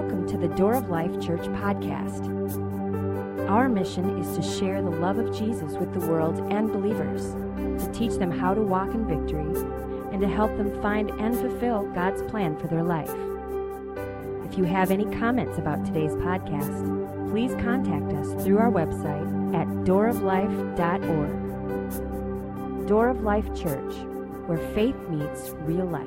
Welcome to the Door of Life Church podcast. Our mission is to share the love of Jesus with the world and believers, to teach them how to walk in victory, and to help them find and fulfill God's plan for their life. If you have any comments about today's podcast, please contact us through our website at dooroflife.org. Door of Life Church, where faith meets real life.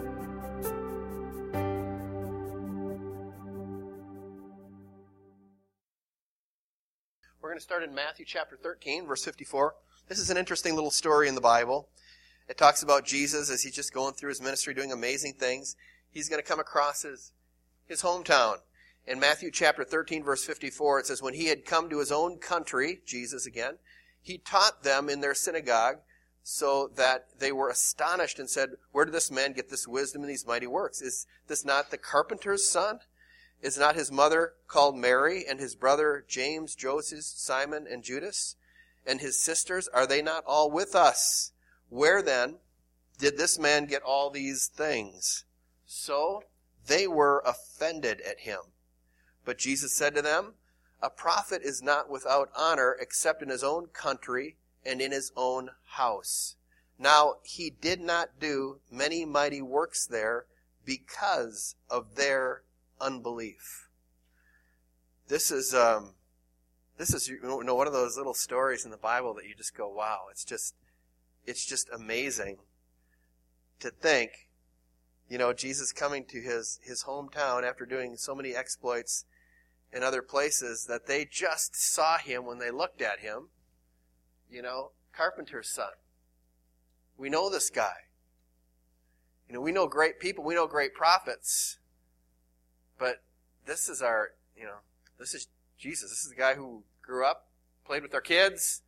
We're going to start in Matthew chapter 13, verse 54. This is an interesting little story in the Bible. It talks about Jesus as he's just going through his ministry, doing amazing things. He's going to come across his hometown. In Matthew chapter 13, verse 54, it says, when he had come to his own country, Jesus again, he taught them in their synagogue, so that they were astonished and said, where did this man get this wisdom and these mighty works? Is this not the carpenter's son? Is not his mother called Mary, and his brother James, Joseph, Simon, and Judas? And his sisters, are they not all with us? Where then did this man get all these things? So they were offended at him. But Jesus said to them, a prophet is not without honor except in his own country and in his own house. Now he did not do many mighty works there because of their unbelief. This is one of those little stories in the Bible that you just go, wow, it's just amazing to think, Jesus coming to his hometown after doing so many exploits in other places that they just saw him when they looked at him, carpenter's son. We know this guy. We know great people, we know great prophets. But this is this is Jesus. This is the guy who grew up, played with our kids.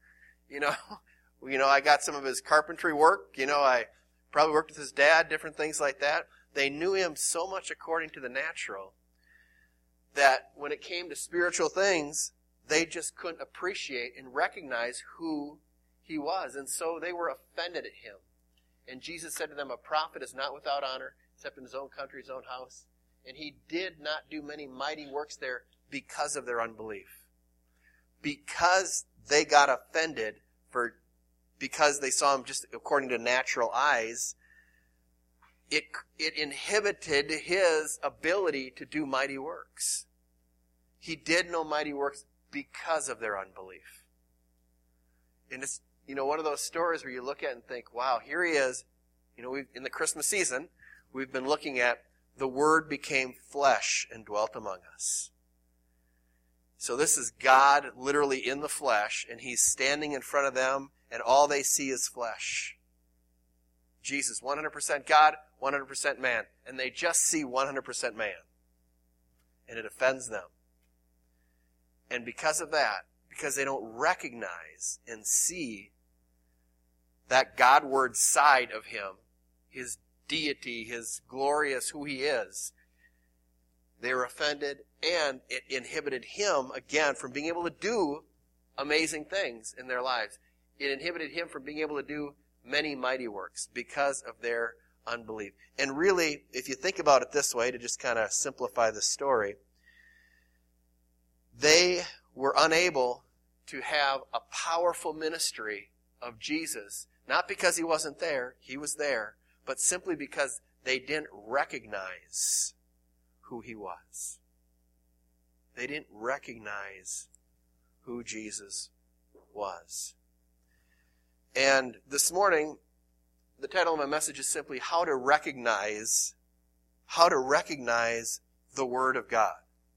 I got some of his carpentry work. I probably worked with his dad, different things like that. They knew him so much according to the natural that when it came to spiritual things, they just couldn't appreciate and recognize who he was. And so they were offended at him. And Jesus said to them, a prophet is not without honor except in his own country, his own house. And he did not do many mighty works there because of their unbelief. Because they got offended because they saw him just according to natural eyes, it inhibited his ability to do mighty works. He did no mighty works because of their unbelief. And it's, one of those stories where you look at it and think, wow, here he is. In the Christmas season, we've been looking at the Word became flesh and dwelt among us. So this is God literally in the flesh, and he's standing in front of them, and all they see is flesh. Jesus, 100% God, 100% man. And they just see 100% man. And it offends them. And because of that, because they don't recognize and see that God-word side of him, his deity, his glorious who he is, they were offended, and it inhibited him, again, from being able to do amazing things in their lives. It inhibited him from being able to do many mighty works because of their unbelief. And really, if you think about it this way, to just kind of simplify the story, they were unable to have a powerful ministry of Jesus, not because he wasn't there, he was there, but simply because they didn't recognize who he was. They didn't recognize who Jesus was. And this morning, the title of my message is simply How to Recognize the Word of God.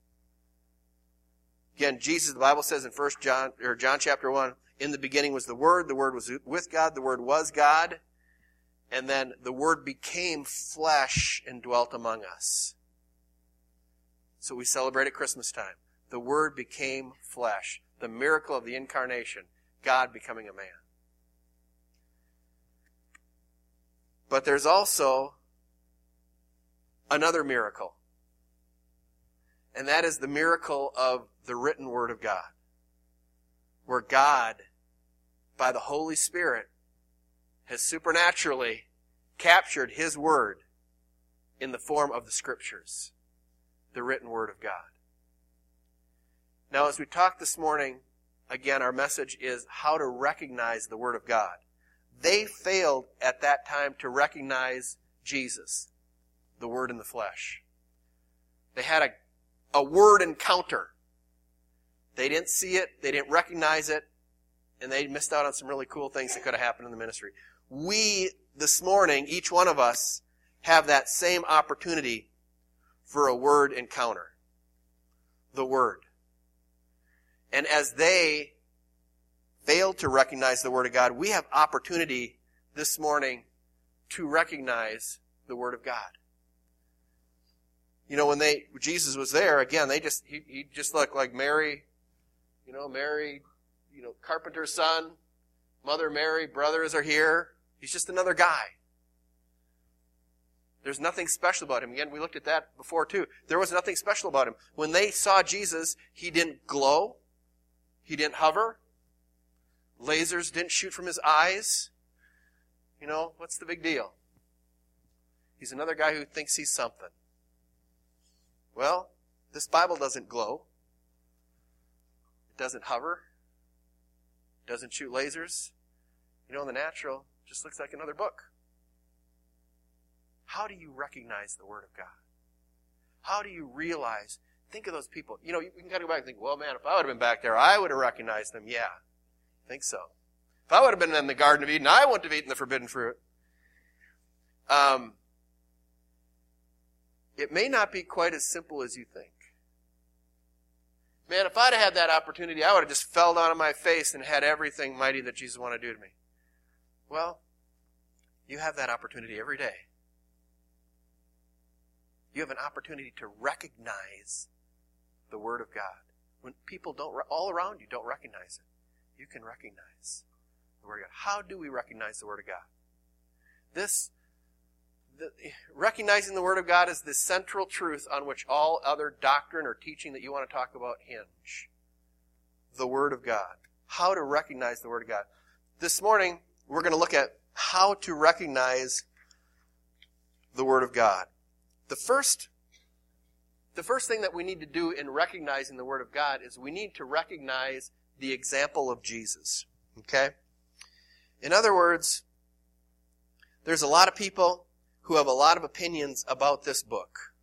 Again, Jesus, the Bible says in John chapter 1, in the beginning was the Word was with God, the Word was God. And then the Word became flesh and dwelt among us. So we celebrate at Christmas time. The Word became flesh. The miracle of the incarnation. God becoming a man. But there's also another miracle. And that is the miracle of the written Word of God. Where God, by the Holy Spirit, has supernaturally captured his Word in the form of the Scriptures. the written Word of God. Now, as we talked this morning, again, our message is how to recognize the Word of God. They failed at that time to recognize Jesus, the Word in the flesh. They had a word encounter. They didn't see it, they didn't recognize it, and they missed out on some really cool things that could have happened in the ministry. We, this morning, each one of us, have that same opportunity for a word encounter. The Word. And as they failed to recognize the Word of God, we have opportunity this morning to recognize the Word of God. You know, when Jesus was there, again, he just looked like Mary, carpenter's son, Mother Mary, brothers are here. He's just another guy. There's nothing special about him. Again, we looked at that before too. There was nothing special about him. When they saw Jesus, he didn't glow. He didn't hover. Lasers didn't shoot from his eyes. What's the big deal? He's another guy who thinks he's something. Well, this Bible doesn't glow. It doesn't hover. It doesn't shoot lasers. In the natural, it just looks like another book. How do you recognize the Word of God? How do you realize? Think of those people. You can kind of go back and think, well, man, if I would have been back there, I would have recognized them. Yeah, I think so. If I would have been in the Garden of Eden, I wouldn't have eaten the forbidden fruit. It may not be quite as simple as you think. Man, if I'd have had that opportunity, I would have just fell down on my face and had everything mighty that Jesus wanted to do to me. Well, you have that opportunity every day. You have an opportunity to recognize the Word of God. When people all around you don't recognize it, you can recognize the Word of God. How do we recognize the Word of God? Recognizing the Word of God is the central truth on which all other doctrine or teaching that you want to talk about hinge. The Word of God. How to recognize the Word of God. This morning, we're going to look at how to recognize the Word of God. The first thing that we need to do in recognizing the Word of God is we need to recognize the example of Jesus. Okay? In other words, there's a lot of people who have a lot of opinions about this book.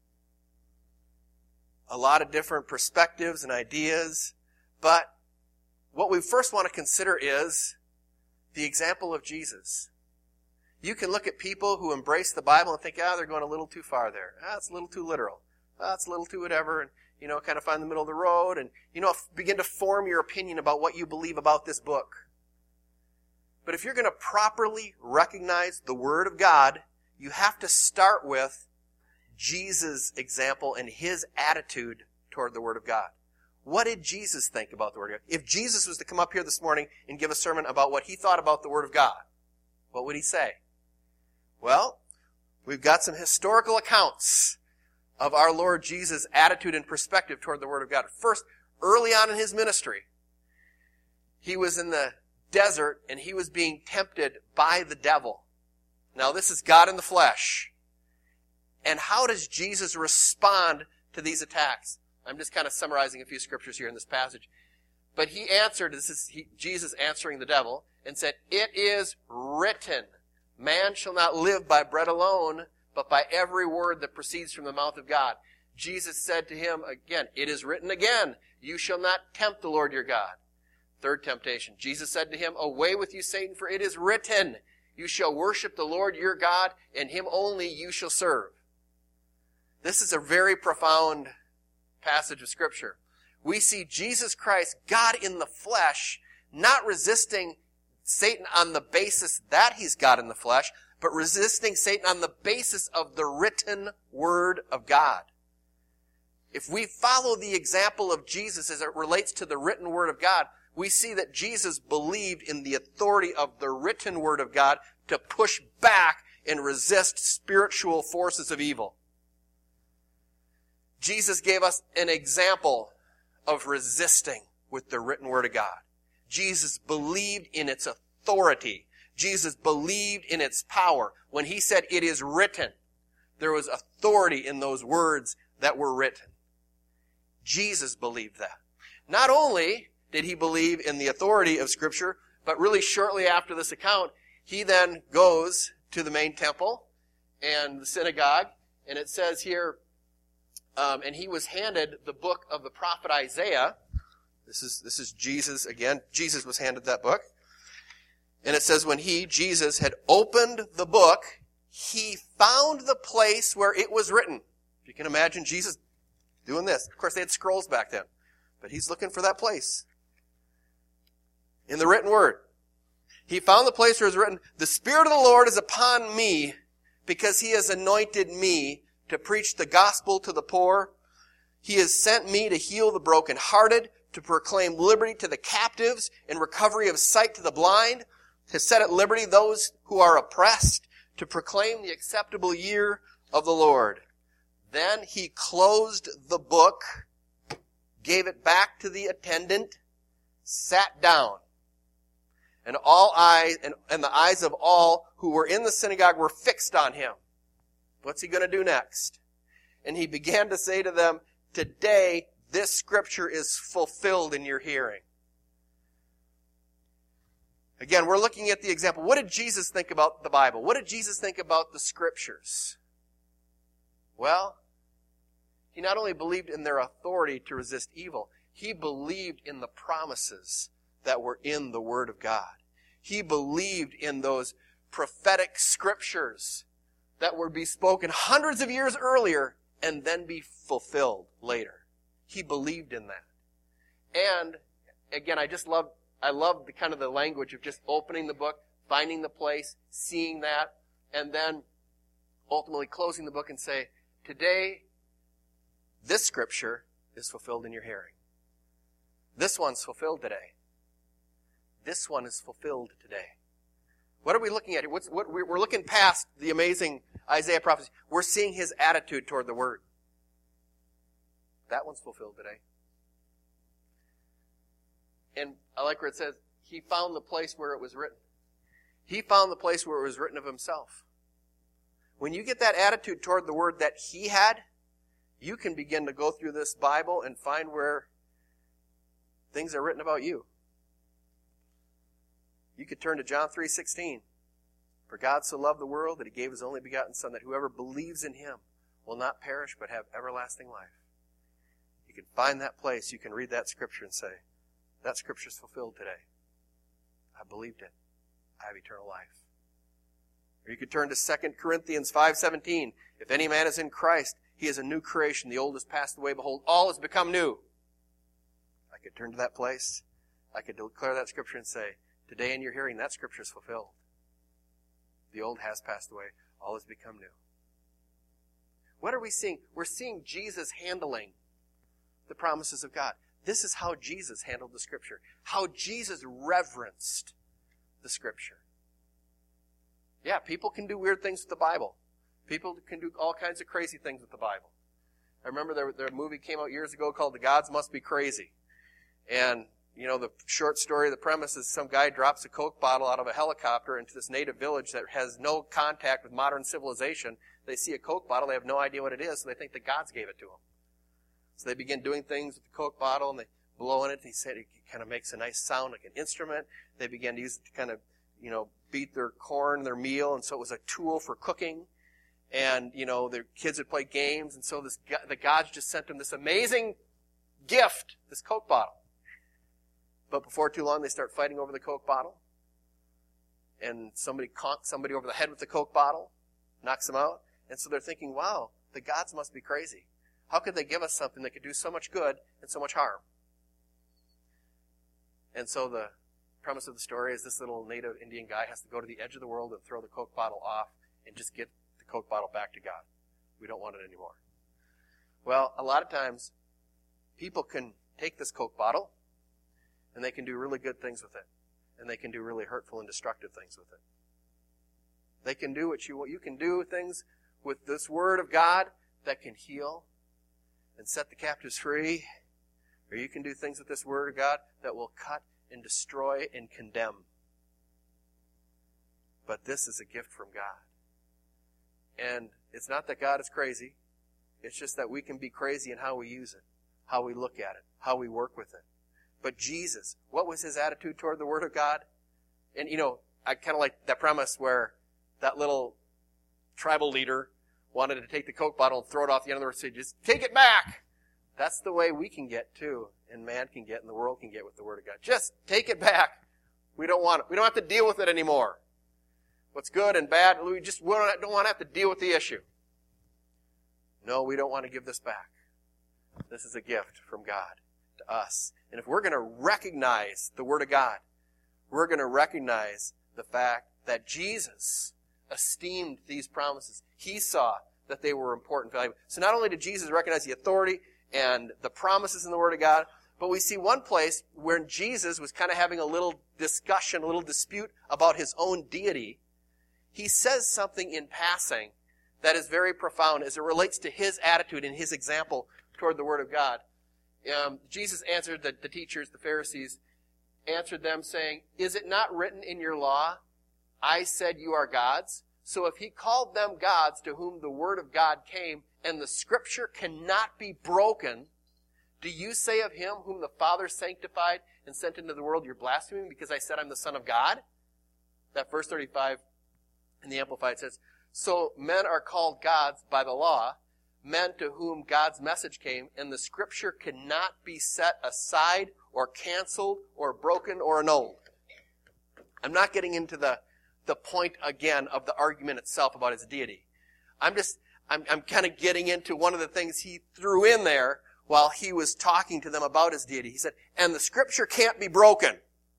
A lot of different perspectives and ideas. But what we first want to consider is the example of Jesus. You can look at people who embrace the Bible and think, they're going a little too far there. It's a little too literal. It's a little too whatever. And, kind of find the middle of the road. And, begin to form your opinion about what you believe about this book. But if you're going to properly recognize the Word of God, you have to start with Jesus' example and his attitude toward the Word of God. What did Jesus think about the Word of God? If Jesus was to come up here this morning and give a sermon about what he thought about the Word of God, what would he say? Well, we've got some historical accounts of our Lord Jesus' attitude and perspective toward the Word of God. First, early on in his ministry, he was in the desert and he was being tempted by the devil. Now, this is God in the flesh. And how does Jesus respond to these attacks? I'm just kind of summarizing a few scriptures here in this passage. But he answered, Jesus answering the devil, and said, "It is written, man shall not live by bread alone, but by every word that proceeds from the mouth of God." Jesus said to him again, "It is written again, you shall not tempt the Lord your God." Third temptation. Jesus said to him, "Away with you, Satan, for it is written, you shall worship the Lord your God, and him only you shall serve." This is a very profound passage of Scripture. We see Jesus Christ, God in the flesh, not resisting Satan on the basis that he's God in the flesh, but resisting Satan on the basis of the written Word of God. If we follow the example of Jesus as it relates to the written Word of God, we see that Jesus believed in the authority of the written Word of God to push back and resist spiritual forces of evil. Jesus gave us an example of resisting with the written Word of God. Jesus believed in its authority. Jesus believed in its power. When he said, "It is written," there was authority in those words that were written. Jesus believed that. Not only did he believe in the authority of Scripture, but really shortly after this account, he then goes to the main temple and the synagogue, and it says here, and he was handed the book of the prophet Isaiah. This is Jesus again. Jesus was handed that book. And it says when he, Jesus, had opened the book, he found the place where it was written. If you can imagine Jesus doing this. Of course, they had scrolls back then. But he's looking for that place. In the written word. He found the place where it was written, "The Spirit of the Lord is upon me, because he has anointed me to preach the gospel to the poor. He has sent me to heal the brokenhearted, to proclaim liberty to the captives and recovery of sight to the blind, to set at liberty those who are oppressed, to proclaim the acceptable year of the Lord." Then he closed the book, gave it back to the attendant, sat down. And all eyes and the eyes of all who were in the synagogue were fixed on him. What's he going to do next? And he began to say to them, "Today this scripture is fulfilled in your hearing." Again, we're looking at the example. What did Jesus think about the Bible? What did Jesus think about the scriptures? Well, he not only believed in their authority to resist evil, he believed in the promises that were in the Word of God. He believed in those prophetic scriptures that would be spoken hundreds of years earlier and then be fulfilled later. He believed in that. And again, I love the kind of the language of just opening the book, finding the place, seeing that, and then ultimately closing the book and say, "Today, this scripture is fulfilled in your hearing. This one's fulfilled today. This one is fulfilled today." What are we looking at here? We're looking past the amazing Isaiah prophecy. We're seeing his attitude toward the Word. That one's fulfilled today. And I like where it says, he found the place where it was written. He found the place where it was written of himself. When you get that attitude toward the Word that he had, you can begin to go through this Bible and find where things are written about you. You could turn to John 3:16. "For God so loved the world that he gave his only begotten Son, that whoever believes in him will not perish but have everlasting life." You can find that place. You can read that scripture and say, that scripture is fulfilled today. I believed it. I have eternal life. Or you could turn to 2 Corinthians 5:17. "If any man is in Christ, he is a new creation. The old has passed away. Behold, all has become new." I could turn to that place. I could declare that scripture and say, today in your hearing, that scripture is fulfilled. The old has passed away. All has become new. What are we seeing? We're seeing Jesus handling the promises of God. This is how Jesus handled the scripture. How Jesus reverenced the scripture. Yeah, people can do weird things with the Bible. People can do all kinds of crazy things with the Bible. I remember there a movie came out years ago called The Gods Must Be Crazy. And the short story, the premise is some guy drops a Coke bottle out of a helicopter into this native village that has no contact with modern civilization. They see a Coke bottle, they have no idea what it is, so they think the gods gave it to them. So they begin doing things with the Coke bottle, and they blow in it. He said it kind of makes a nice sound like an instrument. They began to use it to kind of, beat their corn, their meal, and so it was a tool for cooking. And, their kids would play games, and so the gods just sent them this amazing gift, this Coke bottle. But before too long, they start fighting over the Coke bottle. And somebody conks somebody over the head with the Coke bottle, knocks them out. And so they're thinking, wow, the gods must be crazy. How could they give us something that could do so much good and so much harm? And so the premise of the story is this little native Indian guy has to go to the edge of the world and throw the Coke bottle off and just get the Coke bottle back to God. We don't want it anymore. Well, a lot of times, people can take this Coke bottle, and they can do really good things with it. And they can do really hurtful and destructive things with it. They can do what you can do things with this Word of God that can heal and set the captives free. Or you can do things with this Word of God that will cut and destroy and condemn. But this is a gift from God. And it's not that God is crazy. It's just that we can be crazy in how we use it, how we look at it, how we work with it. But Jesus, what was his attitude toward the Word of God? And, I kind of like that premise where that little tribal leader wanted to take the Coke bottle and throw it off the end of the road and say, just take it back. That's the way we can get too, and man can get, and the world can get with the Word of God. Just take it back. We don't want it. We don't have to deal with it anymore. What's good and bad, we don't want to have to deal with the issue. No, we don't want to give this back. This is a gift from God to us. And if we're going to recognize the Word of God, we're going to recognize the fact that Jesus esteemed these promises. He saw that they were important, valuable. So not only did Jesus recognize the authority and the promises in the Word of God, but we see one place where Jesus was kind of having a little discussion, a little dispute about his own deity. He says something in passing that is very profound as it relates to his attitude and his example toward the Word of God. Jesus answered the teachers, the Pharisees, answered them saying, "Is it not written in your law, I said you are gods?" So if he called them gods to whom the Word of God came, and the Scripture cannot be broken, do you say of him whom the Father sanctified and sent into the world, you're blaspheming because I said I'm the Son of God? That verse 35 in the Amplified says, so men are called gods by the law, men to whom God's message came, and the Scripture cannot be set aside or canceled or broken or annulled. I'm not getting into the point again of the argument itself about his deity. I'm kind of getting into one of the things he threw in there while he was talking to them about his deity. He said, and the Scripture can't be broken.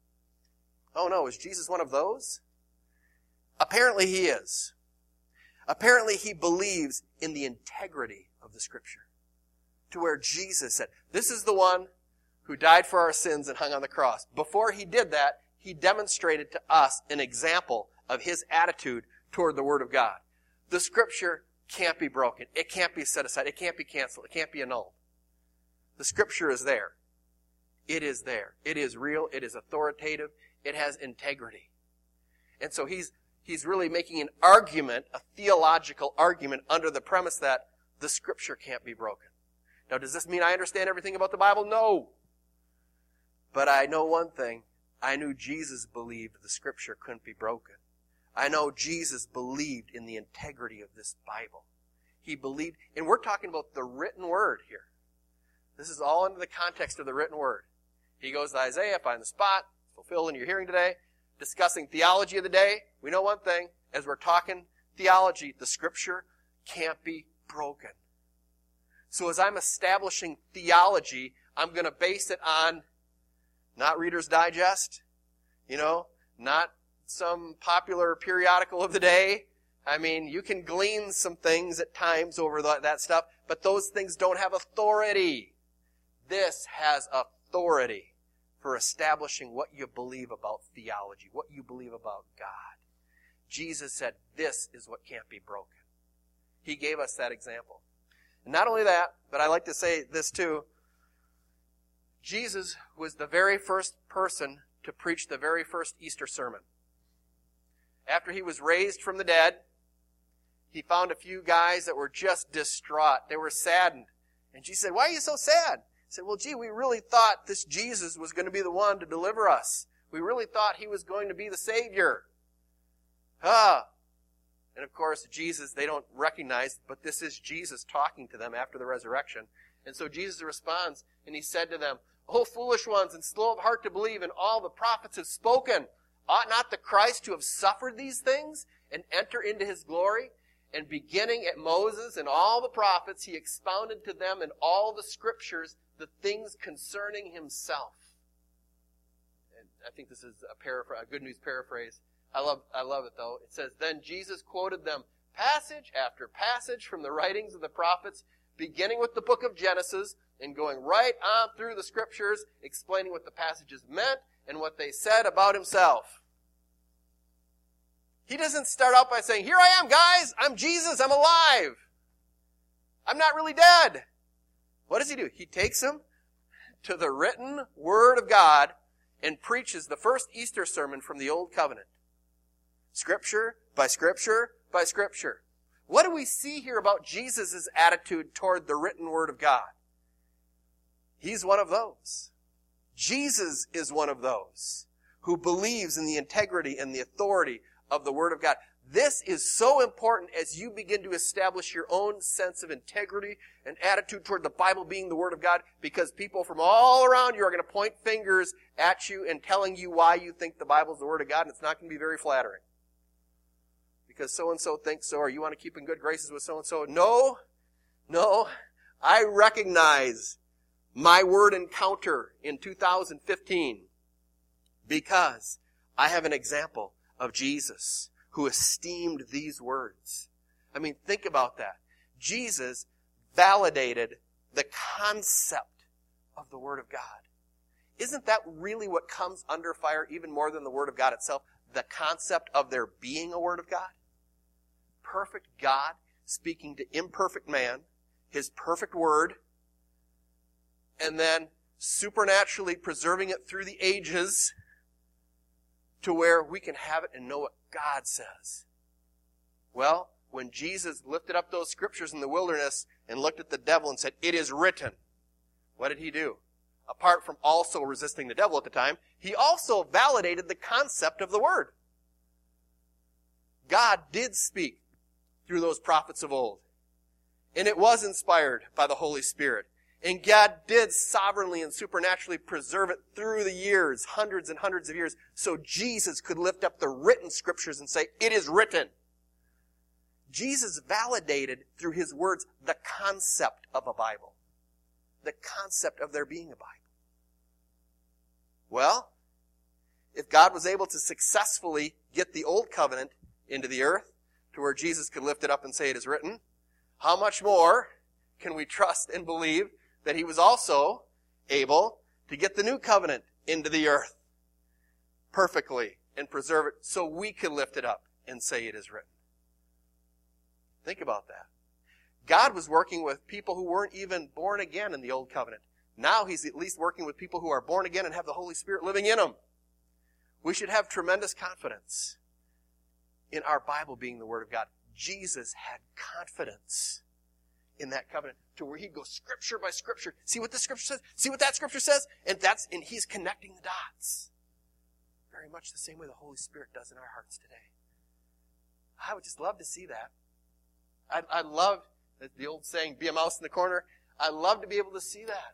Oh no, is Jesus one of those? Apparently he is. Apparently he believes in the integrity of the Scripture. To where Jesus said, this is the one who died for our sins and hung on the cross. Before he did that, he demonstrated to us an example of his attitude toward the Word of God. The Scripture can't be broken. It can't be set aside. It can't be canceled. It can't be annulled. The Scripture is there. It is there. It is real. It is authoritative. It has integrity. And so he's really making an argument, a theological argument, under the premise that the Scripture can't be broken. Now, does this mean I understand everything about the Bible? No. But I know one thing. I knew Jesus believed the Scripture couldn't be broken. I know Jesus believed in the integrity of this Bible. He believed, and we're talking about the written Word here. This is all under the context of the written Word. He goes to Isaiah, find the spot, fulfilled in your hearing today, discussing theology of the day. We know one thing, as we're talking theology, the Scripture can't be broken. So as I'm establishing theology, I'm going to base it on not Reader's Digest, not some popular periodical of the day. I mean, you can glean some things at times over that stuff, but those things don't have authority. This has authority for establishing what you believe about theology, what you believe about God. Jesus said, this is what can't be broken. He gave us that example. And not only that, but I like to say this too, Jesus was the very first person to preach the very first Easter sermon. After he was raised from the dead, he found a few guys that were just distraught. They were saddened. And Jesus said, why are you so sad? He said, well, we really thought this Jesus was going to be the one to deliver us. We really thought he was going to be the Savior. And of course, Jesus, they don't recognize, but this is Jesus talking to them after the resurrection. And so Jesus responds, and he said to them, O foolish ones, and slow of heart to believe, and all the prophets have spoken. Ought not the Christ to have suffered these things and enter into his glory? And beginning at Moses and all the prophets, he expounded to them in all the Scriptures the things concerning himself. And I think this is a Good News paraphrase. I love it though. It says, then Jesus quoted them passage after passage from the writings of the prophets, beginning with the book of Genesis and going right on through the Scriptures, explaining what the passages meant and what they said about himself. He doesn't start out by saying, here I am, guys. I'm Jesus. I'm alive. I'm not really dead. What does he do? He takes them to the written Word of God and preaches the first Easter sermon from the Old Covenant. Scripture by Scripture by Scripture. What do we see here about Jesus' attitude toward the written Word of God? He's one of those. Jesus is one of those who believes in the integrity and the authority of the Word of God. This is so important as you begin to establish your own sense of integrity and attitude toward the Bible being the Word of God, because people from all around you are going to point fingers at you and telling you why you think the Bible is the Word of God, and it's not going to be very flattering. Because so-and-so thinks so, or you want to keep in good graces with so-and-so. No, I recognize my word encounter in 2015 because I have an example of Jesus who esteemed these words. I mean, think about that. Jesus validated the concept of the Word of God. Isn't that really what comes under fire even more than the Word of God itself? The concept of there being a Word of God? Perfect God speaking to imperfect man, His perfect Word, and then supernaturally preserving it through the ages to where we can have it and know what God says. Well, when Jesus lifted up those scriptures in the wilderness and looked at the devil and said, "It is written," what did he do? Apart from also resisting the devil at the time, he also validated the concept of the Word. God did speak through those prophets of old, and it was inspired by the Holy Spirit. And God did sovereignly and supernaturally preserve it through the years, hundreds and hundreds of years, so Jesus could lift up the written scriptures and say, "It is written." Jesus validated through His words the concept of a Bible, the concept of there being a Bible. Well, if God was able to successfully get the old covenant into the earth to where Jesus could lift it up and say, "It is written," how much more can we trust and believe that He was also able to get the new covenant into the earth perfectly and preserve it so we can lift it up and say, "It is written"? Think about that. God was working with people who weren't even born again in the old covenant. Now He's at least working with people who are born again and have the Holy Spirit living in them. We should have tremendous confidence in our Bible being the Word of God. Jesus had confidence in that covenant to where He'd go scripture by scripture. See what this scripture says? See what that scripture says? And He's connecting the dots. Very much the same way the Holy Spirit does in our hearts today. I would just love to see that. I love the old saying, "Be a mouse in the corner." I love to be able to see that.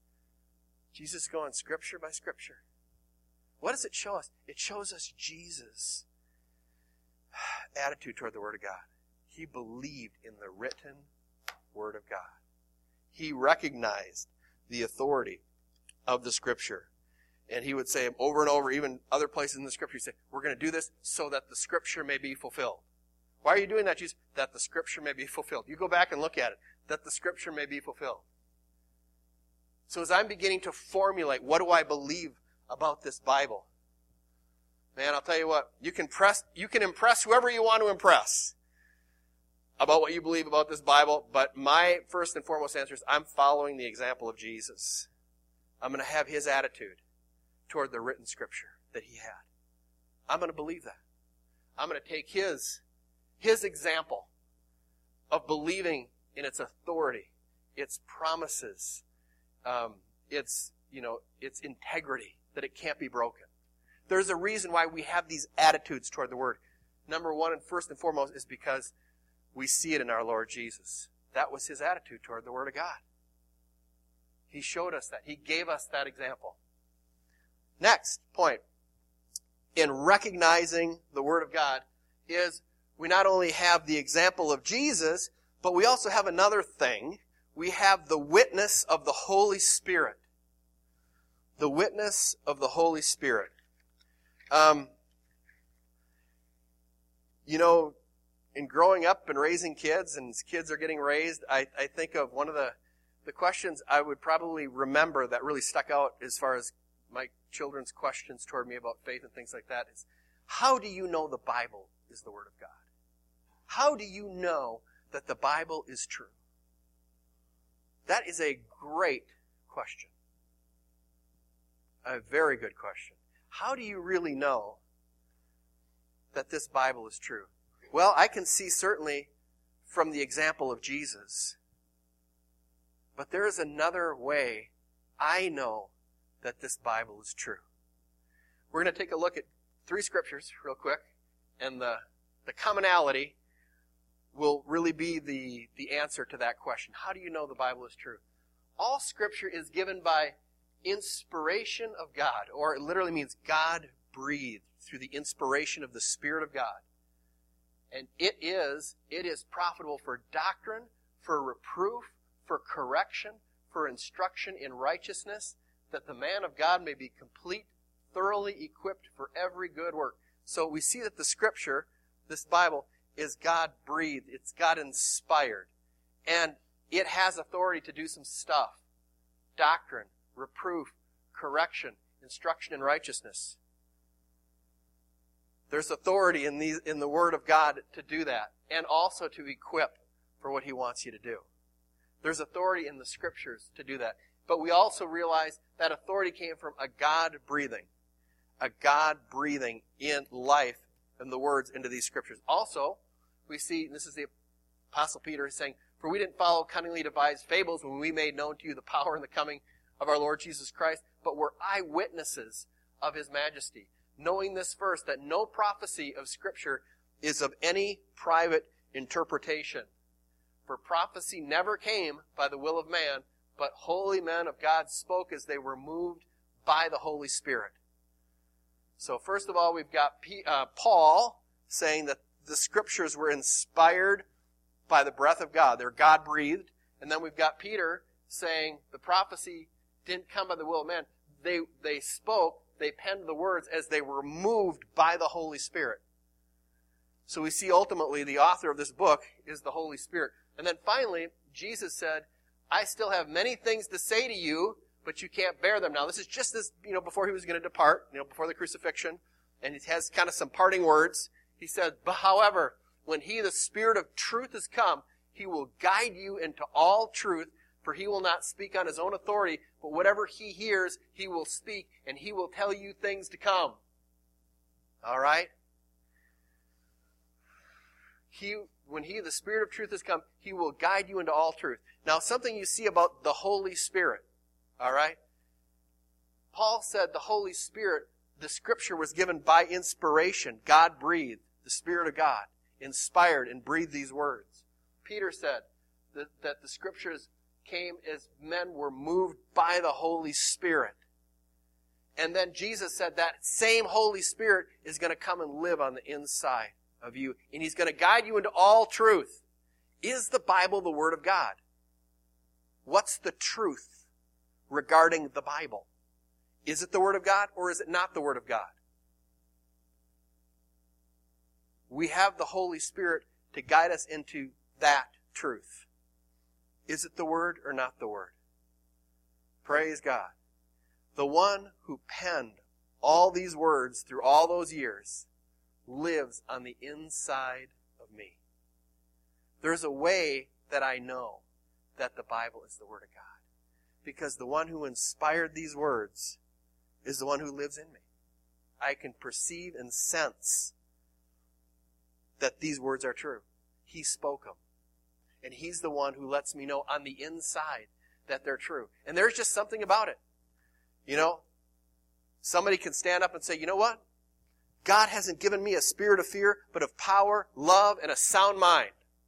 Jesus going scripture by scripture. What does it show us? It shows us Jesus' attitude toward the Word of God. He believed in the written Word of God. He recognized the authority of the Scripture. And he would say over and over, even other places in the Scripture, he'd say, "We're going to do this so that the Scripture may be fulfilled." Why are you doing that, Jesus? That the Scripture may be fulfilled. You go back and look at it. That the Scripture may be fulfilled. So as I'm beginning to formulate, what do I believe about this Bible? Man, I'll tell you what, you can impress whoever you want to impress about what you believe about this Bible, but my first and foremost answer is I'm following the example of Jesus. I'm going to have His attitude toward the written Scripture that He had. I'm going to believe that. I'm going to take His example of believing in its authority, its promises, its integrity, that it can't be broken. There's a reason why we have these attitudes toward the Word. Number one, and first and foremost, is because we see it in our Lord Jesus. That was His attitude toward the Word of God. He showed us that. He gave us that example. Next point, in recognizing the Word of God, is we not only have the example of Jesus, but we also have another thing. We have the witness of the Holy Spirit. The witness of the Holy Spirit. In growing up and raising kids, and as kids are getting raised, I think of one of the questions I would probably remember that really stuck out as far as my children's questions toward me about faith and things like that is, how do you know the Bible is the Word of God? How do you know that the Bible is true? That is a great question. A very good question. How do you really know that this Bible is true? Well, I can see certainly from the example of Jesus. But there is another way I know that this Bible is true. We're going to take a look at 3 scriptures real quick, and the commonality will really be the answer to that question. How do you know the Bible is true? All Scripture is given by inspiration of God, or it literally means God breathed through the inspiration of the Spirit of God. And it is profitable for doctrine, for reproof, for correction, for instruction in righteousness, that the man of God may be complete, thoroughly equipped for every good work. So we see that the Scripture, this Bible, is God-breathed. It's God-inspired. And it has authority to do some stuff. Doctrine, reproof, correction, instruction in righteousness. There's authority in the Word of God to do that, and also to equip for what He wants you to do. There's authority in the Scriptures to do that. But we also realize that authority came from a God-breathing in life and the words into these Scriptures. Also, we see, and this is the Apostle Peter saying, "For we didn't follow cunningly devised fables when we made known to you the power and the coming of our Lord Jesus Christ, but were eyewitnesses of His majesty. Knowing this first, that no prophecy of Scripture is of any private interpretation. For prophecy never came by the will of man, but holy men of God spoke as they were moved by the Holy Spirit." So first of all, we've got Paul saying that the Scriptures were inspired by the breath of God. They're God-breathed. And then we've got Peter saying the prophecy didn't come by the will of man. They spoke, they penned the words as they were moved by the Holy Spirit. So we see ultimately the author of this book is the Holy Spirit. And then finally, Jesus said, "I still have many things to say to you, but you can't bear them now." This is just this, before He was going to depart, before the crucifixion. And it has kind of some parting words. He said, "But however, when He, the Spirit of truth, has come, He will guide you into all truth, for He will not speak on His own authority, but whatever He hears, He will speak, and He will tell you things to come." All right? When He, the Spirit of truth, has come, He will guide you into all truth. Now, something you see about the Holy Spirit. All right? Paul said the Holy Spirit, the Scripture was given by inspiration. God breathed. The Spirit of God inspired and breathed these words. Peter said that the Scriptures came as men were moved by the Holy Spirit. And then Jesus said that same Holy Spirit is going to come and live on the inside of you. And He's going to guide you into all truth. Is the Bible the Word of God? What's the truth regarding the Bible? Is it the Word of God or is it not the Word of God? We have the Holy Spirit to guide us into that truth. Is it the Word or not the Word? Praise God. The one who penned all these words through all those years lives on the inside of me. There's a way that I know that the Bible is the Word of God. Because the one who inspired these words is the one who lives in me. I can perceive and sense that these words are true. He spoke them. And He's the one who lets me know on the inside that they're true. And there's just something about it. Somebody can stand up and say, "You know what? God hasn't given me a spirit of fear, but of power, love, and a sound mind."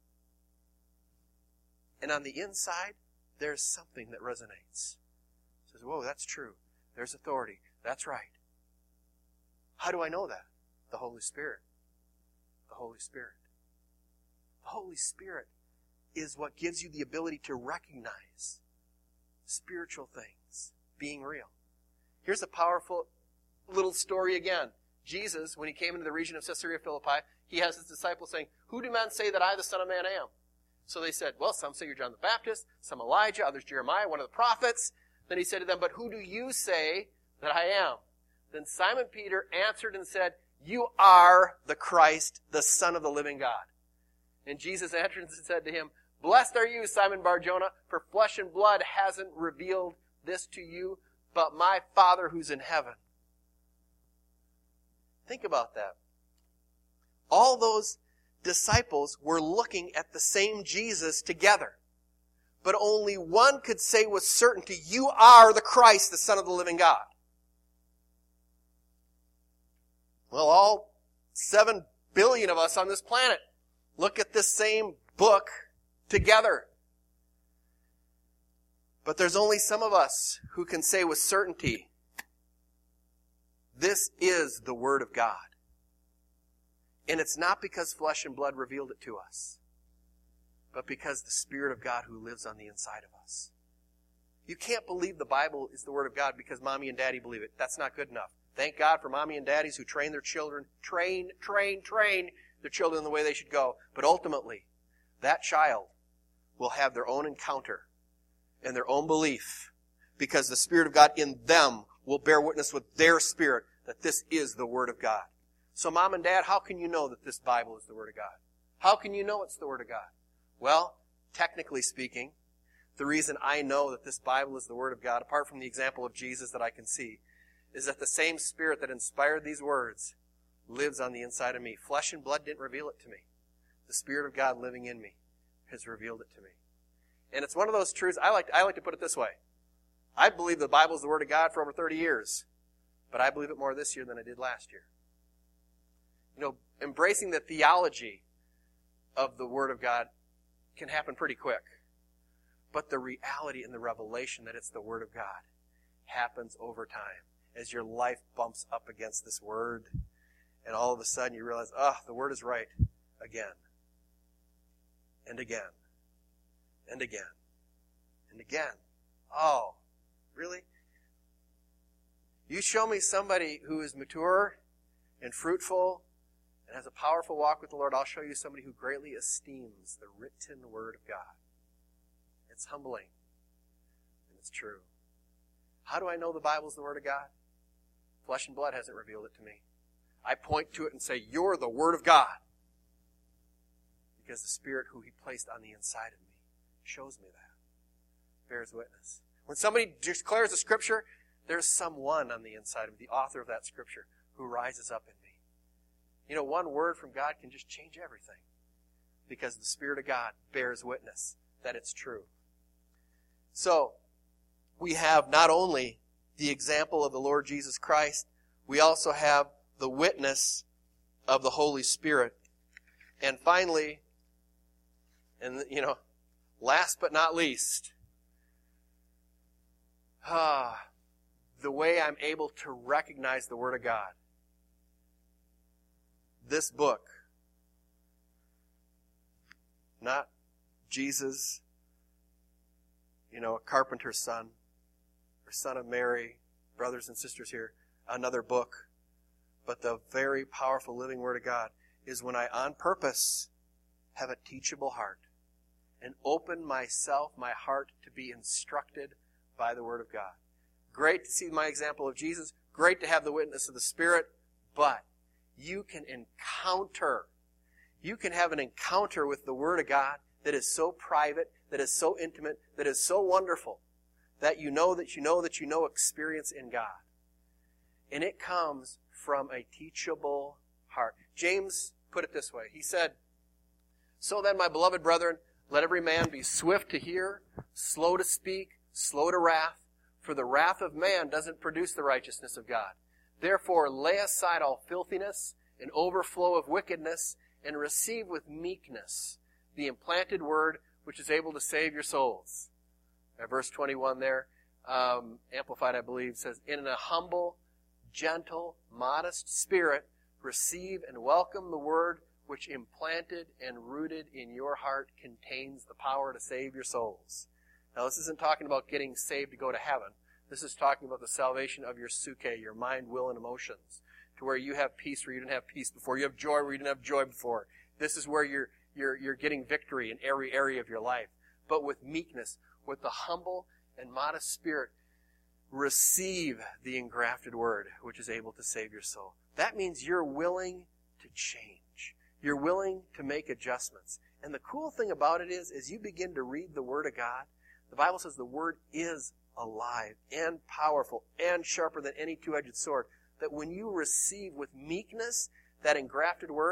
And on the inside, there's something that resonates. It says, "Whoa, that's true. There's authority. That's right." How do I know that? The Holy Spirit. The Holy Spirit. The Holy Spirit is what gives you the ability to recognize spiritual things being real. Here's a powerful little story again. Jesus, when He came into the region of Caesarea Philippi, He has His disciples saying, "Who do men say that I, the Son of Man, am?" So they said, "Well, some say you're John the Baptist, some Elijah, others Jeremiah, one of the prophets." Then He said to them, "But who do you say that I am?" Then Simon Peter answered and said, "You are the Christ, the Son of the living God." And Jesus answered and said to him, "Blessed are you, Simon Bar-Jonah, for flesh and blood hasn't revealed this to you, but my Father who's in heaven." Think about that. All those disciples were looking at the same Jesus together. But only one could say with certainty, you are the Christ, the Son of the living God. Well, all 7 billion of us on this planet look at this same book together. But there's only some of us who can say with certainty, this is the Word of God. And it's not because flesh and blood revealed it to us, but because the Spirit of God who lives on the inside of us. You can't believe the Bible is the Word of God because mommy and daddy believe it. That's not good enough. Thank God for mommy and daddies who train their children, train their children in the way they should go. But ultimately, that child will have their own encounter and their own belief because the Spirit of God in them will bear witness with their spirit that this is the Word of God. So mom and dad, how can you know that this Bible is the Word of God? How can you know it's the Word of God? Well, technically speaking, the reason I know that this Bible is the Word of God, apart from the example of Jesus that I can see, is that the same Spirit that inspired these words lives on the inside of me. Flesh and blood didn't reveal it to me. The Spirit of God living in me has revealed it to me. And it's one of those truths, I like to put it this way. I believe the Bible is the Word of God for over 30 years, but I believe it more this year than I did last year. You know, embracing the theology of the Word of God can happen pretty quick. But the reality and the revelation that it's the Word of God happens over time as your life bumps up against this Word. And all of a sudden you realize, the Word is right again. And again. And again. And again. Oh, really? You show me somebody who is mature and fruitful and has a powerful walk with the Lord, I'll show you somebody who greatly esteems the written Word of God. It's humbling. And it's true. How do I know the Bible is the Word of God? Flesh and blood hasn't revealed it to me. I point to it and say, you're the Word of God. Because the Spirit who He placed on the inside of me shows me that. Bears witness. When somebody declares a Scripture, there's someone on the inside of me, the author of that Scripture, who rises up in me. You know, one word from God can just change everything. Because the Spirit of God bears witness that it's true. So, we have not only the example of the Lord Jesus Christ, we also have the witness of the Holy Spirit. And finally, and last but not least, the way I'm able to recognize the Word of God. This book, not Jesus, a carpenter's son, or son of Mary, brothers and sisters here, another book, but the very powerful living Word of God is when I, on purpose, have a teachable heart and open my heart to be instructed by the Word of God. Great to see my example of Jesus, great to have the witness of the Spirit, but you can have an encounter with the Word of God that is so private, that is so intimate, that is so wonderful, that you know experience in God. And it comes from a teachable heart. James put it this way. He said, "So then, my beloved brethren, let every man be swift to hear, slow to speak, slow to wrath, for the wrath of man doesn't produce the righteousness of God. Therefore, lay aside all filthiness and overflow of wickedness, and receive with meekness the implanted word which is able to save your souls." Verse 21 there, Amplified, I believe, says, "In a humble, gentle, modest spirit, receive and welcome the word which implanted and rooted in your heart contains the power to save your souls." Now, this isn't talking about getting saved to go to heaven. This is talking about the salvation of your psyche, your mind, will, and emotions, to where you have peace where you didn't have peace before. You have joy where you didn't have joy before. This is where you're getting victory in every area of your life. But with meekness, with the humble and modest spirit, receive the engrafted word, which is able to save your soul. That means you're willing to change. You're willing to make adjustments. And the cool thing about it is, as you begin to read the Word of God, the Bible says the Word is alive and powerful and sharper than any two-edged sword. That when you receive with meekness that engrafted Word,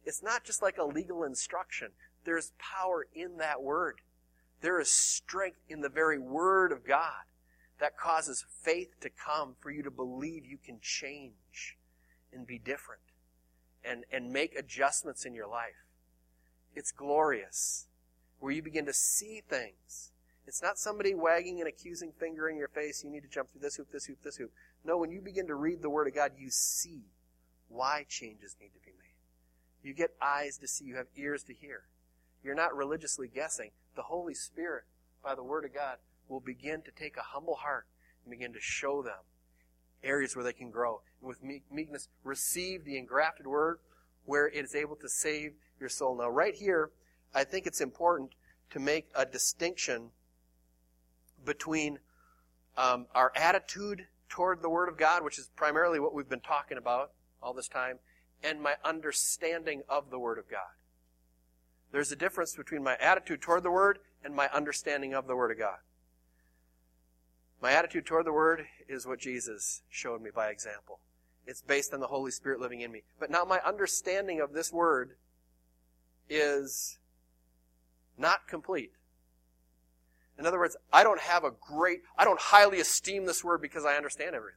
it's not just like a legal instruction. There's power in that word. There is strength in the very word of God that causes faith to come for you to believe you can change and be different and make adjustments in your life. It's glorious, where you begin to see things. It's not somebody wagging an accusing finger in your face, you need to jump through this hoop, this hoop, this hoop. No, when you begin to read the Word of God, you see why changes need to be made. You get eyes to see, you have ears to hear. You're not religiously guessing. The Holy Spirit, by the Word of God, will begin to take a humble heart and begin to show them areas where they can grow. And with meekness, receive the engrafted Word where it is able to save your soul. Now, right here, I think it's important to make a distinction between our attitude toward the Word of God, which is primarily what we've been talking about all this time, and my understanding of the Word of God. There's a difference between my attitude toward the Word and my understanding of the Word of God. My attitude toward the Word is what Jesus showed me by example. It's based on the Holy Spirit living in me. But now my understanding of this Word is not complete. In other words, I don't highly esteem this Word because I understand everything.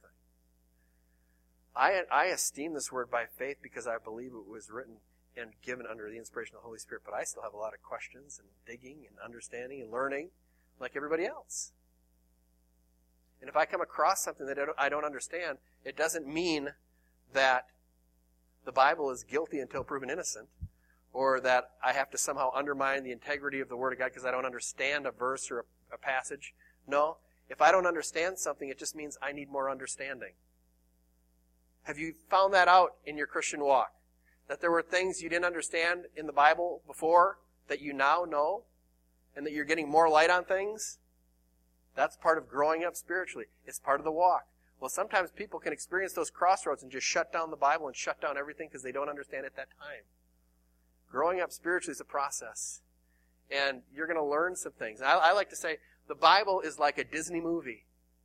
I esteem this Word by faith because I believe it was written and given under the inspiration of the Holy Spirit. But I still have a lot of questions and digging and understanding and learning like everybody else. And if I come across something that I don't understand, it doesn't mean that the Bible is guilty until proven innocent, or that I have to somehow undermine the integrity of the Word of God because I don't understand a verse or a passage. No, if I don't understand something, it just means I need more understanding. Have you found that out in your Christian walk? That there were things you didn't understand in the Bible before that you now know, and that you're getting more light on things? That's part of growing up spiritually. It's part of the walk. Well, sometimes people can experience those crossroads and just shut down the Bible and shut down everything because they don't understand it at that time. Growing up spiritually is a process. And you're going to learn some things. And I like to say the Bible is like a Disney movie.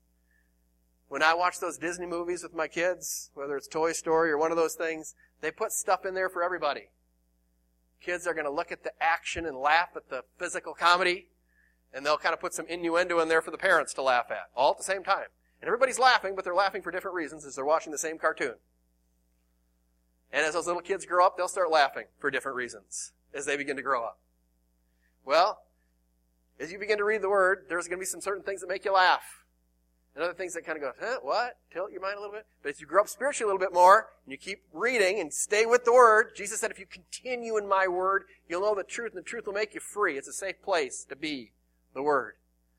When I watch those Disney movies with my kids, whether it's Toy Story or one of those things, they put stuff in there for everybody. Kids are going to look at the action and laugh at the physical comedy, and they'll kind of put some innuendo in there for the parents to laugh at, all at the same time. And everybody's laughing, but they're laughing for different reasons as they're watching the same cartoon. And as those little kids grow up, they'll start laughing for different reasons as they begin to grow up. Well, as you begin to read the Word, there's going to be some certain things that make you laugh. And other things that kind of go, what? Tilt your mind a little bit. But as you grow up spiritually a little bit more, and you keep reading and stay with the Word, Jesus said, if you continue in my Word, you'll know the truth, and the truth will make you free. It's a safe place to be, the Word.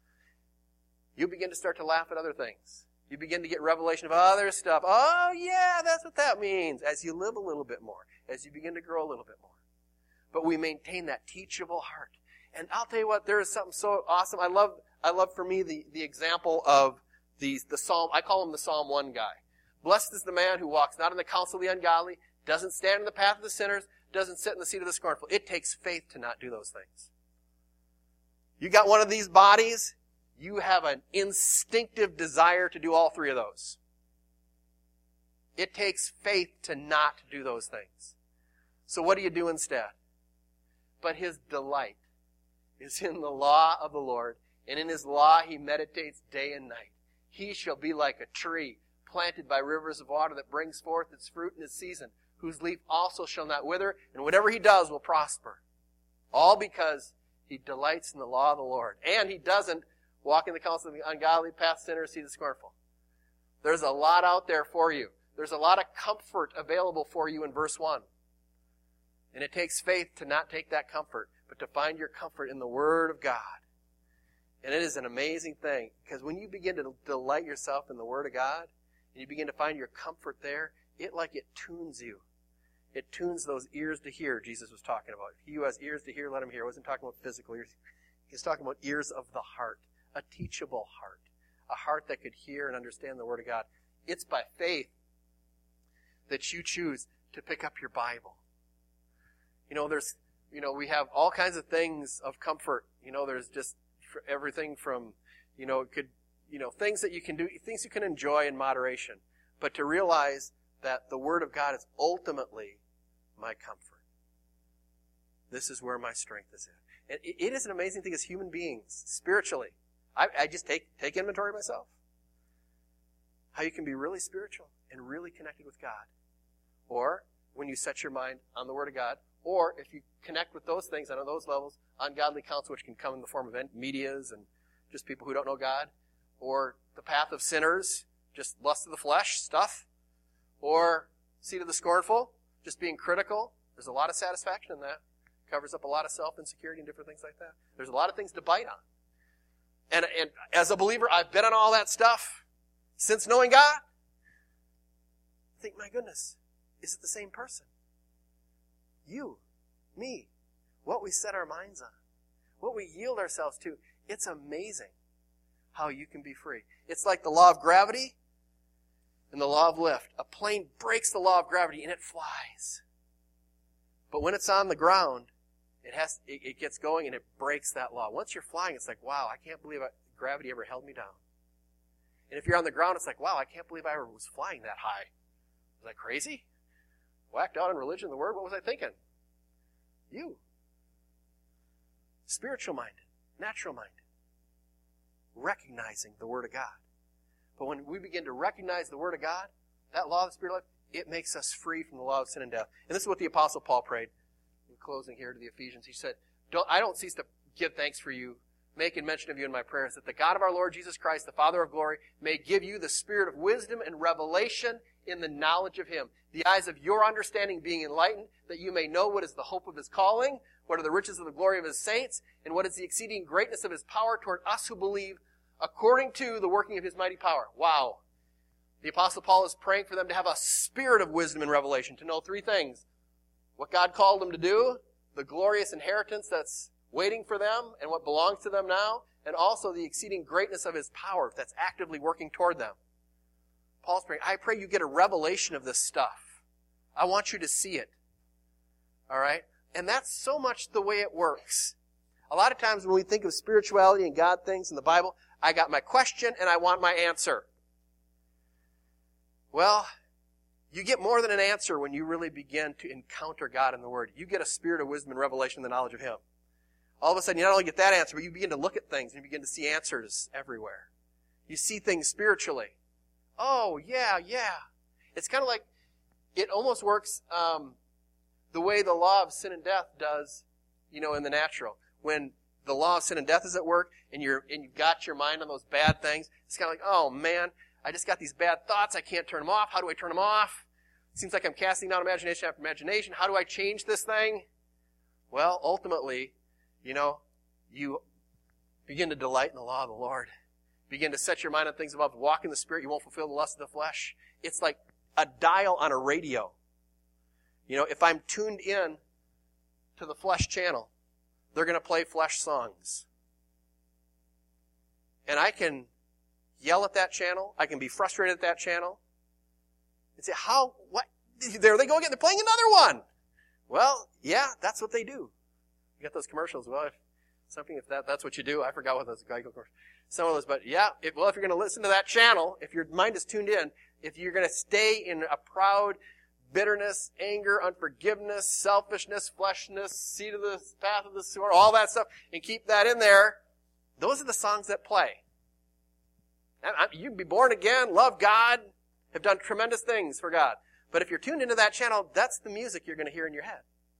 You begin to start to laugh at other things. You begin to get revelation of other stuff. Oh, yeah, that's what that means. As you live a little bit more, as you begin to grow a little bit more. But we maintain that teachable heart. And I'll tell you what, there is something so awesome. I love for me the example of the Psalm. I call him the Psalm 1 guy. Blessed is the man who walks not in the counsel of the ungodly, doesn't stand in the path of the sinners, doesn't sit in the seat of the scornful. It takes faith to not do those things. You got one of these bodies, you have an instinctive desire to do all three of those. It takes faith to not do those things. So what do you do instead? But his delight is in the law of the Lord, and in his law he meditates day and night. He shall be like a tree planted by rivers of water that brings forth its fruit in its season, whose leaf also shall not wither, and whatever he does will prosper. All because he delights in the law of the Lord. And he doesn't walk in the counsel of the ungodly, path sinners, seat of the scornful. There's a lot out there for you. There's a lot of comfort available for you in verse 1. And it takes faith to not take that comfort, but to find your comfort in the Word of God. And it is an amazing thing, because when you begin to delight yourself in the Word of God, and you begin to find your comfort there, it tunes you. It tunes those ears to hear Jesus was talking about. He who has ears to hear, let him hear. He wasn't talking about physical ears. He's talking about ears of the heart, a teachable heart, a heart that could hear and understand the Word of God. It's by faith that you choose to pick up your Bible. We have all kinds of things of comfort. There's just everything from, things that you can do, things you can enjoy in moderation. But to realize that the Word of God is ultimately my comfort. This is where my strength is in. And it is an amazing thing as human beings, spiritually. I just take inventory of myself. How you can be really spiritual and really connected with God. Or when you set your mind on the Word of God, or if you connect with those things on those levels, ungodly counsel, which can come in the form of medias and just people who don't know God, or the path of sinners, just lust of the flesh stuff, or seed of the scornful, just being critical. There's a lot of satisfaction in that. Covers up a lot of self-insecurity and different things like that. There's a lot of things to bite on. And as a believer, I've been on all that stuff since knowing God. I think, my goodness, is it the same person? You, me, what we set our minds on, what we yield ourselves to, it's amazing how you can be free. It's like the law of gravity and the law of lift. A plane breaks the law of gravity and it flies. But when it's on the ground, it gets going and it breaks that law. Once you're flying, it's like, wow, I can't believe gravity ever held me down. And if you're on the ground, it's like, wow, I can't believe I ever was flying that high. Was I crazy? Whacked out in religion, the word? What was I thinking? You. Spiritual-minded, natural-minded. Recognizing the Word of God. But when we begin to recognize the Word of God, that law of the Spirit of life, it makes us free from the law of sin and death. And this is what the Apostle Paul prayed in closing here to the Ephesians. He said, I don't cease to give thanks for you, making mention of you in my prayers, that the God of our Lord Jesus Christ, the Father of glory, may give you the spirit of wisdom and revelation in the knowledge of Him, the eyes of your understanding being enlightened, that you may know what is the hope of His calling, what are the riches of the glory of His saints, and what is the exceeding greatness of His power toward us who believe, according to the working of His mighty power. Wow. The Apostle Paul is praying for them to have a spirit of wisdom and revelation, to know three things. What God called them to do, the glorious inheritance that's waiting for them, and what belongs to them now, and also the exceeding greatness of His power that's actively working toward them. Paul's praying, I pray you get a revelation of this stuff. I want you to see it. All right? And that's so much the way it works. A lot of times when we think of spirituality and God things in the Bible, I got my question and I want my answer. Well, you get more than an answer when you really begin to encounter God in the Word. You get a spirit of wisdom and revelation and the knowledge of Him. All of a sudden, you not only get that answer, but you begin to look at things and you begin to see answers everywhere. You see things spiritually. Oh, yeah. It's kind of like, it almost works the way the law of sin and death does, in the natural. When the law of sin and death is at work and you've got your mind on those bad things, it's kind of like, oh man, I just got these bad thoughts. I can't turn them off. How do I turn them off? It seems like I'm casting down imagination after imagination. How do I change this thing? Well, ultimately, you begin to delight in the law of the Lord. Begin to set your mind on things above. Walk in the Spirit. You won't fulfill the lust of the flesh. It's like a dial on a radio. If I'm tuned in to the flesh channel, they're going to play flesh songs. And I can yell at that channel. I can be frustrated at that channel. And say, what? There they go again. They're playing another one. Well, yeah, that's what they do. You got those commercials. Well, if that's what you do. I forgot what those Geico commercials. Some of those, but yeah, if you're going to listen to that channel, if your mind is tuned in, if you're going to stay in a proud bitterness, anger, unforgiveness, selfishness, fleshness, seed of the path of the sword, all that stuff, and keep that in there, those are the songs that play. You can be born again, love God, have done tremendous things for God. But if you're tuned into that channel, that's the music you're going to hear in your head.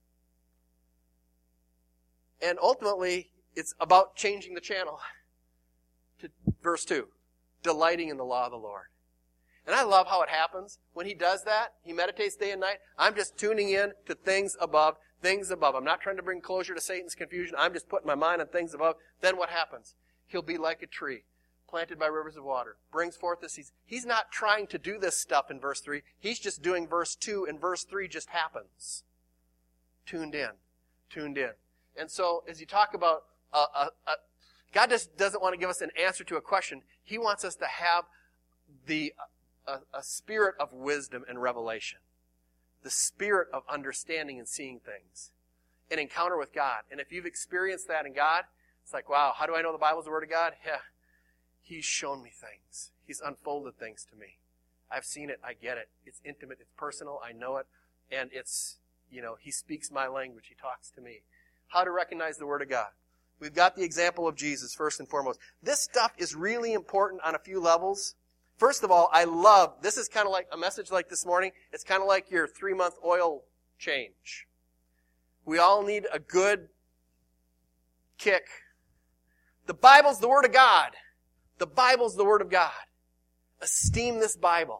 And ultimately, it's about changing the channel. To verse 2, delighting in the law of the Lord. And I love how it happens. When he does that, he meditates day and night. I'm just tuning in to things above. I'm not trying to bring closure to Satan's confusion. I'm just putting my mind on things above. Then what happens? He'll be like a tree planted by rivers of water. Brings forth the seeds. He's not trying to do this stuff in verse 3. He's just doing verse 2, and verse 3 just happens. Tuned in. And so, as you talk about God just doesn't want to give us an answer to a question. He wants us to have a spirit of wisdom and revelation. The spirit of understanding and seeing things. An encounter with God. And if you've experienced that in God, it's like, wow, how do I know the Bible's the Word of God? Yeah, He's shown me things. He's unfolded things to me. I've seen it. I get it. It's intimate. It's personal. I know it. And it's, He speaks my language. He talks to me. how to recognize the Word of God. We've got the example of Jesus, first and foremost. This stuff is really important on a few levels. First of all, this is kind of like a message like this morning. It's kind of like your 3-month oil change. We all need a good kick. The Bible's the Word of God. The Bible's the Word of God. Esteem this Bible.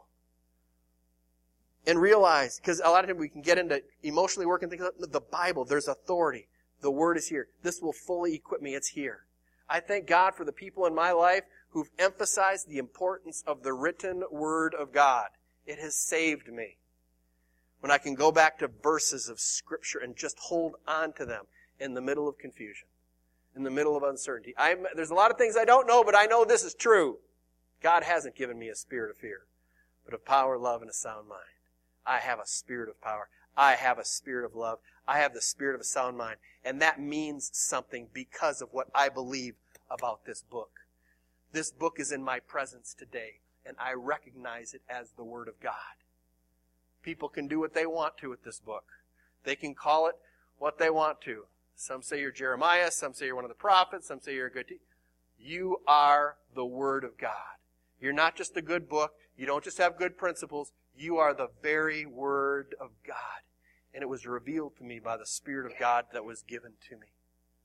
And realize, because a lot of times we can get into emotionally working things out. The Bible, there's authority. The Word is here. This will fully equip me. It's here. I thank God for the people in my life who've emphasized the importance of the written Word of God. It has saved me. When I can go back to verses of Scripture and just hold on to them in the middle of confusion, in the middle of uncertainty. There's a lot of things I don't know, but I know this is true. God hasn't given me a spirit of fear, but of power, love, and a sound mind. I have a spirit of power. I have a spirit of love. I have the spirit of a sound mind. And that means something because of what I believe about this book. This book is in my presence today, and I recognize it as the Word of God. People can do what they want to with this book. They can call it what they want to. Some say you're Jeremiah, some say you're one of the prophets, some say you're a good teacher. You are the Word of God. You're not just a good book. You don't just have good principles. You are the very Word of God. And it was revealed to me by the Spirit of God that was given to me.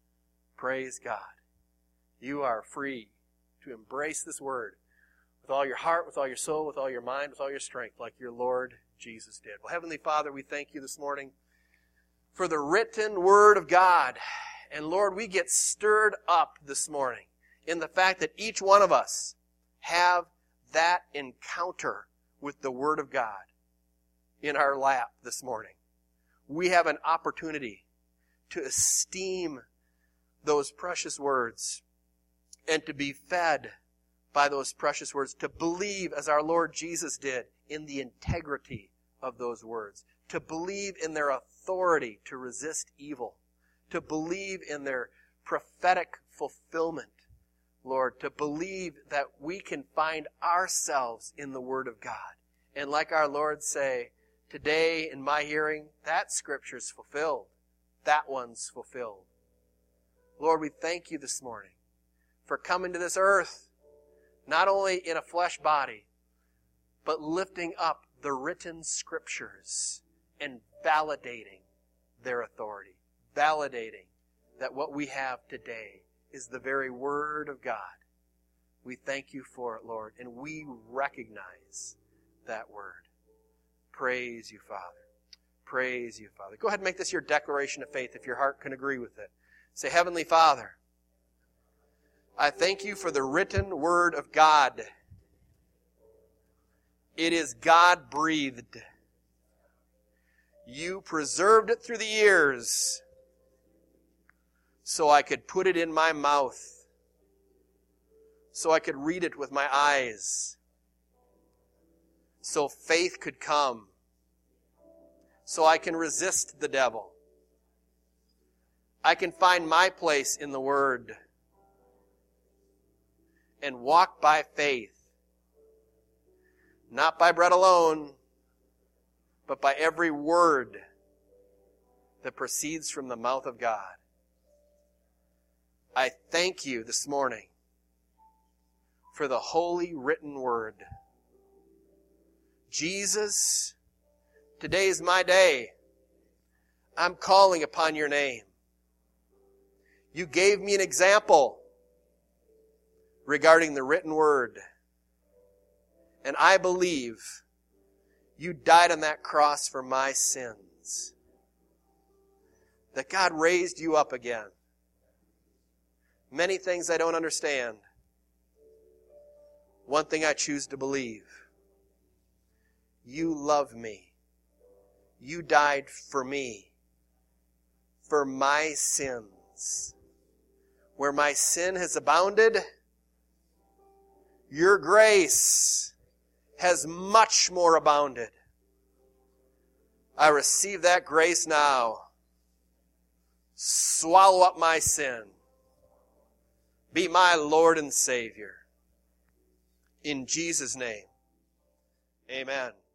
Praise God. You are free to embrace this Word with all your heart, with all your soul, with all your mind, with all your strength, like your Lord Jesus did. Well, Heavenly Father, we thank you this morning for the written Word of God. And Lord, we get stirred up this morning in the fact that each one of us have that encounter with the Word of God in our lap this morning. We have an opportunity to esteem those precious words and to be fed by those precious words, to believe as our Lord Jesus did in the integrity of those words, to believe in their authority to resist evil, to believe in their prophetic fulfillment, Lord, to believe that we can find ourselves in the Word of God. And like our Lord say, today in my hearing, that Scripture's fulfilled. That one's fulfilled. Lord, we thank you this morning for coming to this earth, not only in a flesh body, but lifting up the written Scriptures and validating their authority. Validating that what we have today is the very Word of God. We thank you for it, Lord, and we recognize that Word. Praise you, Father. Praise you, Father. Go ahead and make this your declaration of faith if your heart can agree with it. Say, Heavenly Father, I thank you for the written Word of God. It is God-breathed. You preserved it through the years so I could put it in my mouth, so I could read it with my eyes, so faith could come, so I can resist the devil. I can find my place in the Word and walk by faith, not by bread alone, but by every word that proceeds from the mouth of God. I thank you this morning for the holy written Word. Jesus, today is my day. I'm calling upon your name. You gave me an example regarding the written Word. And I believe you died on that cross for my sins. That God raised you up again. Many things I don't understand. One thing I choose to believe. You love me. You died for me. For my sins. Where my sin has abounded, your grace has much more abounded. I receive that grace now. Swallow up my sin. Be my Lord and Savior. In Jesus' name, amen.